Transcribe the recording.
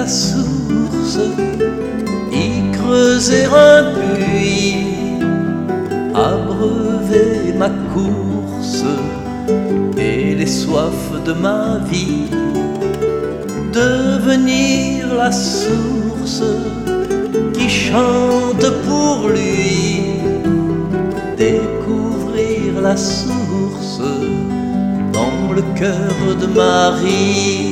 la source, y creuser un puits, abreuver ma course et les soifs de ma vie, devenir la source qui chante pour lui, découvrir la source dans le cœur de Marie.